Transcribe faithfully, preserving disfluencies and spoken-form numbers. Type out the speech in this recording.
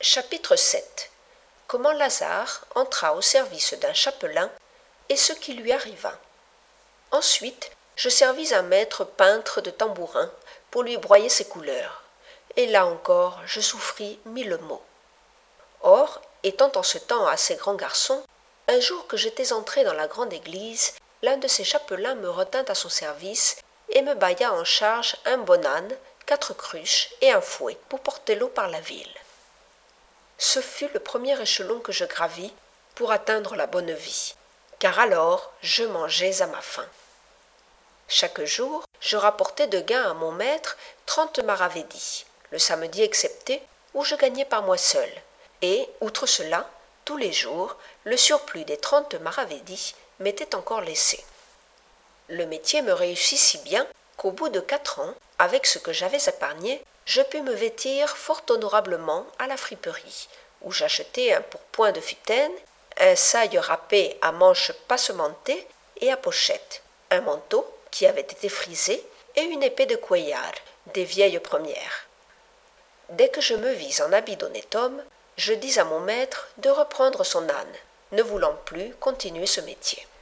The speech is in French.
Chapitre sept. Comment Lazare entra au service d'un chapelain et ce qui lui arriva. Ensuite, je servis un maître peintre de tambourin pour lui broyer ses couleurs, et là encore je souffris mille maux. Or, étant en ce temps assez grand garçon, un jour que j'étais entré dans la grande église, l'un de ses chapelains me retint à son service et me bailla en charge un bon âne, quatre cruches et un fouet pour porter l'eau par la ville. Ce fut le premier échelon que je gravis pour atteindre la bonne vie, car alors je mangeais à ma faim. Chaque jour, je rapportais de gain à mon maître trente maravédis, le samedi excepté, où je gagnais par moi seul, et, outre cela, tous les jours, le surplus des trente maravédis m'était encore laissé. Le métier me réussit si bien qu'au bout de quatre ans, avec ce que j'avais épargné, je pus me vêtir fort honorablement à la friperie, où j'achetai un pourpoint de futaine, un saille râpé à manches passementées et à pochette, un manteau qui avait été frisé et une épée de cueillard, des vieilles premières. Dès que je me vis en habit d'honnête homme, je dis à mon maître de reprendre son âne, ne voulant plus continuer ce métier.